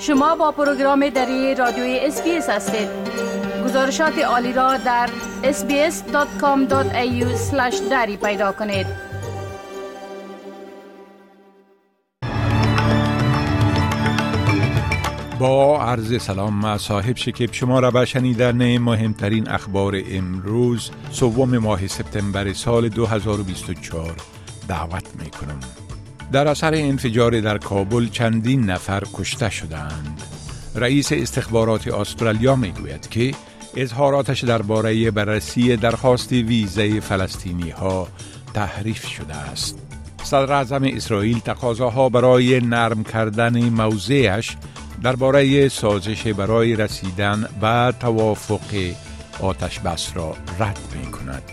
شما با پروگرام دری رادیوی SBS هستید. گزارشات عالی را در sbs.com.au/dari پیدا کنید. با عرض سلام، ما صاحب شکیب شما را به شنیدن مهمترین اخبار امروز سوم ماه سپتامبر سال 2024 دعوت می کنم. در اثر انفجار در کابل چندین نفر کشته شدند. رئیس استخبارات استرالیا می گوید که اظهاراتش درباره بررسی درخواست ویزای فلسطینی ها تحریف شده است. صدر اعظم اسرائیل تقاضاها برای نرم کردن موضعش درباره سازش برای رسیدن به توافق آتش بس را رد می کند.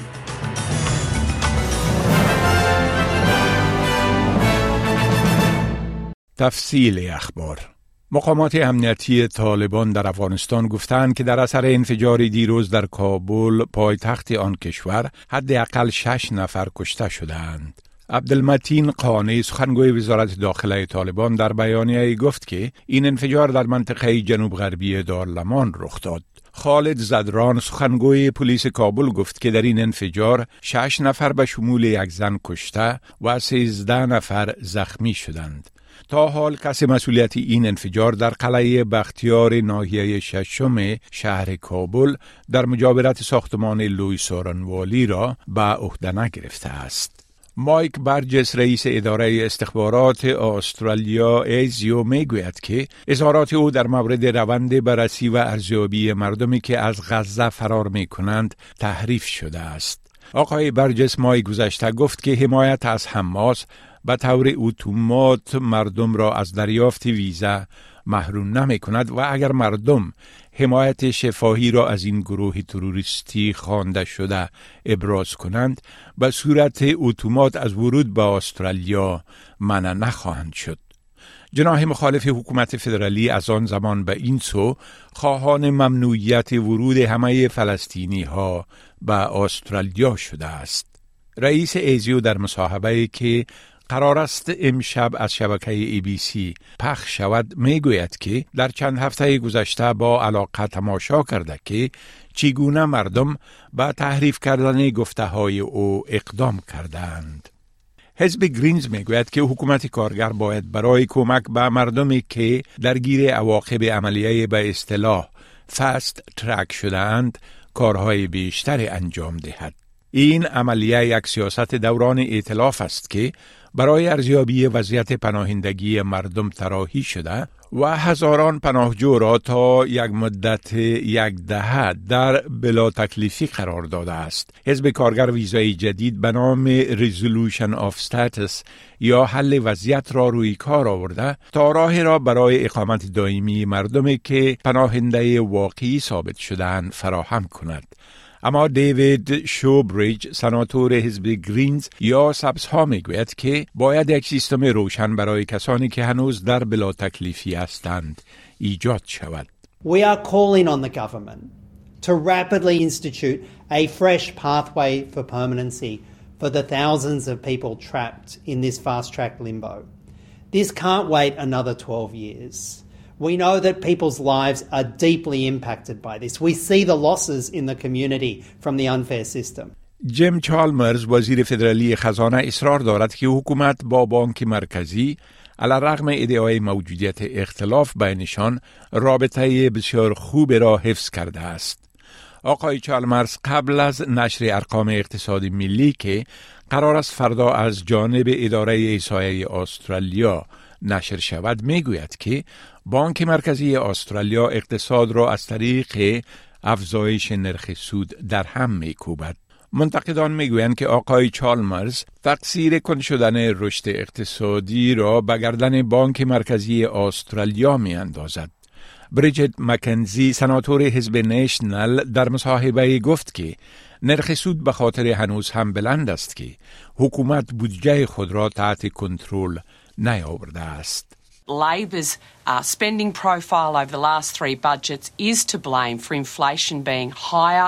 تفصیل اخبار. مقامات امنیتی طالبان در افغانستان گفتند که در اثر انفجار دیروز در کابل پایتخت آن کشور حداقل 6 نفر کشته شدند. عبدالمتین قانی سخنگوی وزارت داخله طالبان در بیانیه گفت که این انفجار در منطقه جنوب غربی دارالمان رخ داد. خالد زدران سخنگوی پلیس کابل گفت که در این انفجار 6 نفر به شمول یک زن کشته و 13 نفر زخمی شدند. تا حال کسی مسئولیت این انفجار در قلعه بختیار ناحیه ششم شهر کابل در مجاورت ساختمان لوی سورنوالی را به عهده نگرفته است. مایک برجس رئیس اداره استخبارات استرالیا ایزیو میگوید که اظهارات او در مورد روند بررسی و ارزیابی مردمی که از غزه فرار می کنند تحریف شده است. آقای برجس ماه گذشته گفت که حمایت از حماس به طور اتومات مردم را از دریافت ویزا محروم نمی کند و اگر مردم حمایت شفاهی را از این گروه تروریستی خوانده شده ابراز کنند به صورت اتومات از ورود به استرالیا منع نخواهند شد. جناح مخالف حکومت فدرالی از آن زمان به این سو خواهان ممنوعیت ورود همه فلسطینی ها به استرالیا شده است. رئیس ایزیو در مصاحبه‌ای که قرار است امشب از شبکه ABC پخش شود میگوید که در چند هفته گذشته با علاقه تماشا کرده که چگونه مردم با تحریف کردن گفته‌های او اقدام کردند. حزب گرینز میگوید که حکومت کارگر باید برای کمک به مردمی که درگیر عواقب عملیه به اصطلاح فست ترک شده‌اند کارهای بیشتری انجام دهد. این عملیه یک سیاست دوران ائتلاف است که برای ارزیابی وضعیت پناهندگی مردم طراحی شده و هزاران پناهجو را تا یک مدت یک دهه در بلا تکلیفی قرار داده است. حزب کارگر ویزای جدید به نام Resolution of Status یا حل وضعیت را روی کار آورده تا راه را برای اقامت دائمی مردمی که پناهنده واقعی ثابت شده‌اند فراهم کند. اما دیوید شوبریج سناتور حزب گرینز یا سبزها میگوید که باید یک سیستم روشن برای کسانی که هنوز در بلا تکلیفی هستند ایجاد شود. We are calling on the government to rapidly institute a fresh pathway for permanency for the thousands of people trapped in this fast-track limbo. This can't wait another 12 years. We know that people's lives are deeply impacted by this. We see the losses in the community from the unfair system. جیم چالمرز وزیر فدرالی خزانه اصرار دارد که حکومت با بانک مرکزی علیرغم ادعای موجودیت اختلاف بینشان رابطه بسیار خوب را حفظ کرده است. آقای چالمرز قبل از نشر ارقام اقتصادی ملی که قرار است فردا از جانب اداره احصایه استرالیا نشر شود میگوید که بانک مرکزی استرالیا اقتصاد را از طریق افزایش نرخ سود در هم میکوبد. منتقدان میگویند که آقای چالمرز تقصیر کند شدن رشد اقتصادی را به گردن بانک مرکزی استرالیا میاندازد. بریجت مکنزی سناتور حزب نیشنل در مصاحبه گفت که نرخ سود به خاطر هنوز هم بلند است که حکومت بودجه خود را تحت کنترل نیاورده است. Labor's spending profile over the last 3 budgets is to blame for inflation being higher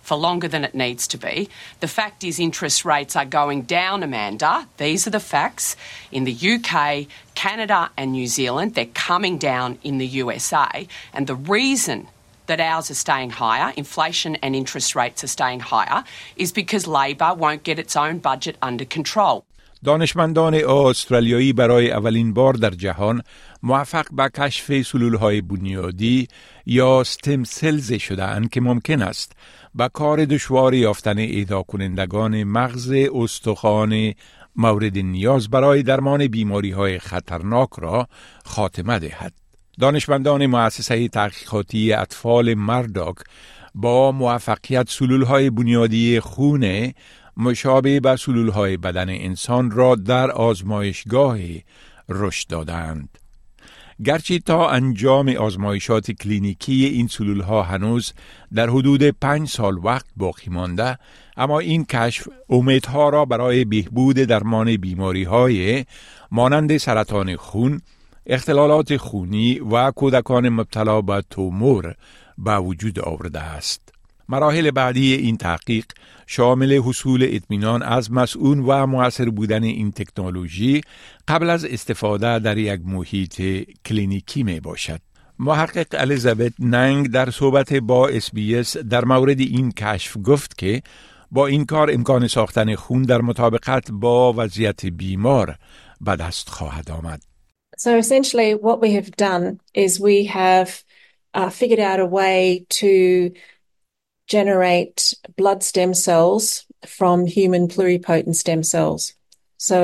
for longer than it needs to be. The fact is interest rates are going down, Amanda. These are the facts. In the UK, Canada and New Zealand, they're coming down in the USA. And the reason that ours are staying higher, inflation and interest rates are staying higher, is because Labor won't get its own budget under control. دانشمندان استرالیایی برای اولین بار در جهان موفق به کشف سلولهای بنیادی یا ستم سلز شده‌اند که ممکن است با کار دشوار یافتن ایدا کنندگان مغز استخوان مورد نیاز برای درمان بیماری‌های خطرناک را خاتمه دهد. دانشمندان مؤسسه تحقیقاتی اطفال مرداک با موفقیت سلولهای بنیادی خون مشابه به سلولهای بدن انسان را در آزمایشگاه رشد دادند. گرچه تا انجام آزمایشات کلینیکی این سلولها هنوز در حدود 5 سال وقت باقی مانده، اما این کشف امیدها را برای بهبود درمان بیماری‌های مانند سرطان خون، اختلالات خونی و کودکان مبتلا به تومور به وجود آورده است. مراحل بعدی این تحقیق شامل حصول اطمینان از مسئول و مؤثر بودن این تکنولوژی قبل از استفاده در یک محیط کلینیکی می باشد. محقق الیزابت ننگ در صحبت با SBS در مورد این کشف گفت که با این کار امکان ساختن خون در مطابقت با وضعیت بیمار به دست خواهد آمد. So essentially what we have done is we have figured out a way to generate blood stem cells from human pluripotent stem cells. So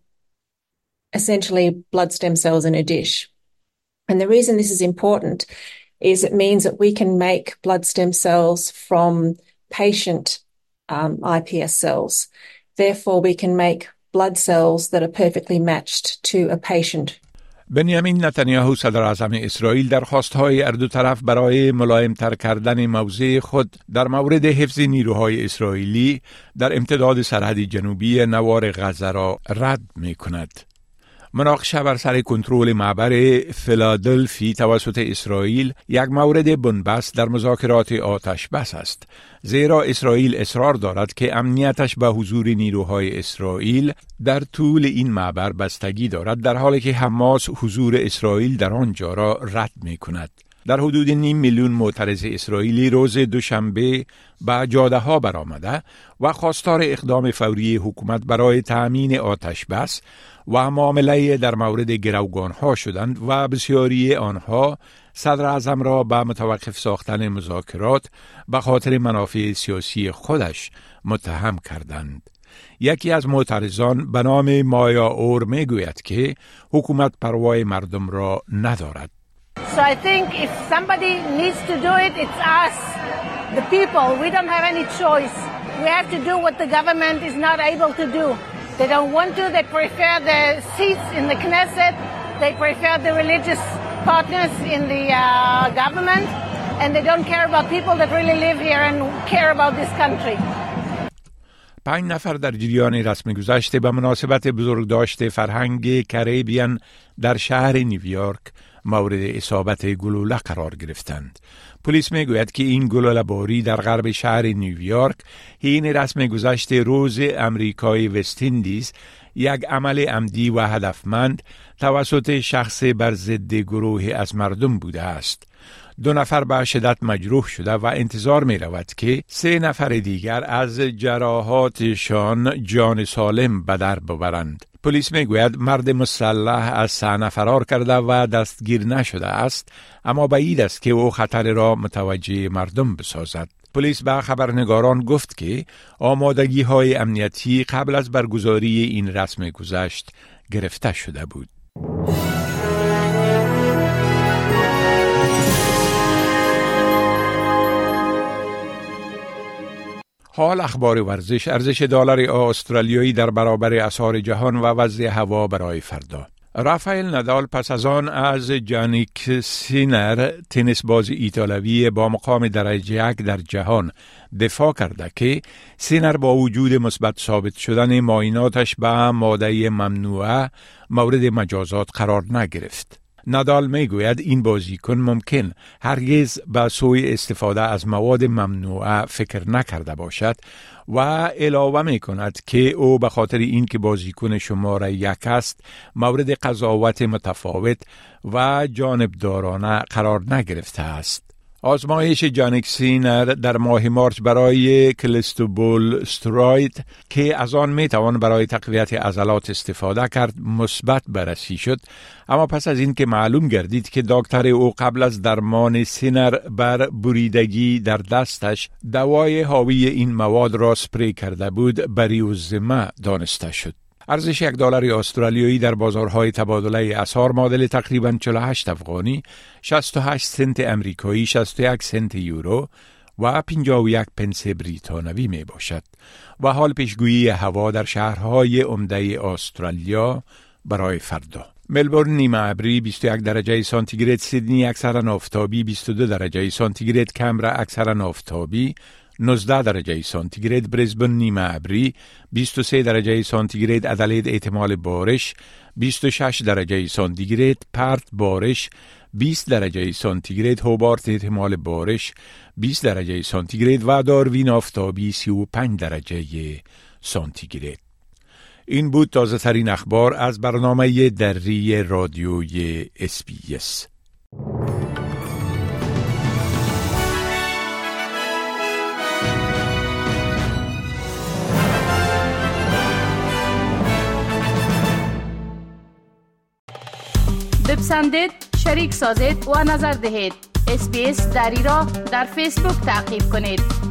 essentially blood stem cells in a dish. And the reason this is important is it means that we can make blood stem cells from patient iPS cells. Therefore, we can make blood cells that are perfectly matched to a patient. بنیامین نتانیاهو صدر اعظم اسرائیل درخواست‌های هر دو طرف برای ملایم‌تر کردن موضع خود در مورد حفظ نیروهای اسرائیلی در امتداد سرحد جنوبی نوار غزه را رد می‌کند. مناقشه بر سر کنترل معبر فیلادلفی توسط اسرائیل یک مورد بنبست در مذاکرات آتش بس است، زیرا اسرائیل اصرار دارد که امنیتش به حضور نیروهای اسرائیل در طول این معبر بستگی دارد، در حالی که حماس حضور اسرائیل در آنجا را رد می کند. در حدود 5 میلیون معترض اسرائیلی روز دوشنبه به جاده ها برآمده و خواستار اقدام فوری حکومت برای تأمین آتش بس و معامله در مورد گروگان ها شدند و بسیاری آنها صدر اعظم را به متوقف ساختن مذاکرات به خاطر منافع سیاسی خودش متهم کردند. یکی از معترضان به نام مایا اور میگوید که حکومت پروای مردم را ندارد. So I think if somebody needs to do it, it's us, the people. We don't have any choice. We have to do what the government is not able to do. They don't want to. They prefer the seats in the Knesset. They prefer the religious partners in the government. And they don't care about people that really live here and care about this country. 5 نفر در جریان رسم گذشته به مناسبت بزرگداشت فرهنگ کریبیان در شهر نیویورک مورد اصابت گلوله قرار گرفتند. پلیس میگوید که این گلوله باری در غرب شهر نیویورک حین رسم گذشت روز امریکای وست اندیز یک عمل عمدی و هدفمند توسط شخص بر ضد گروه از مردم بوده است. 2 نفر به شدت مجروح شده و انتظار می رود که 3 نفر دیگر از جراحاتشان جان سالم به در ببرند. پلیس می گوید مرد مسلح از صحنه فرار کرده و دستگیر نشده است، اما بعید است که او خطر را متوجه مردم بسازد. پلیس به خبرنگاران گفت که آمادگی های امنیتی قبل از برگزاری این رسم گذشت گرفته شده بود. حال اخبار ورزش. ارزش دلار استرالیایی در برابر اسعار جهان و وضع هوا برای فردا. رافائل نادال پس از آن از جانیک سینر تنیس باز ایتالوی با مقام درجه 1 در جهان دفاع کرده که سینر با وجود مثبت ثابت شدن معایناتش به ماده ممنوعه مورد مجازات قرار نگرفت. نادال می گوید این بازیکن ممکن هرگز به سوی استفاده از مواد ممنوعه فکر نکرده باشد و علاوه می کند که او به خاطر این که بازیکن شماره 1 است مورد قضاوت متفاوت و جانبدارانه قرار نگرفته است. آزمایش جانیک سینر در ماه مارچ برای کلسترول استروید که از آن می توان برای تقویت عضلات استفاده کرد مثبت بررسی شد، اما پس از این که معلوم گردید که دکتر او قبل از درمان سینر بر بریدگی در دستش دوای حاوی این مواد را سپری کرده بود، بریوزمه دانسته شد. ارزش $1 استرالیایی در بازارهای تبادله اسعار معادل تقریباً 48 افغانی، 68 سنت امریکایی، 61 سنت یورو و 51 پنس بریتانوی می باشد. و حال پیشگویی هوا در شهرهای عمده استرالیا برای فردا: ملبورن نیمه ابری 21 درجه سانتیگراد، سیدنی اکثرا آفتابی 22 درجه سانتیگراد، کمبرا اکثرا آفتابی 19 درجه سانتیگراد، برزبن نیمه ابری 23 درجه سانتیگراد، ادلید احتمال بارش 26 درجه سانتیگراد، پرت بارش 20 درجه سانتیگراد، هوبارت احتمال بارش 20 درجه سانتیگراد و داروین آفتابی 35 درجه سانتیگراد. این بود تازه ترین اخبار از برنامه دری رادیوی SBS. بپسندید، شریک سازید و نظر دهید. SBS دری را در فیسبوک تعقیب کنید.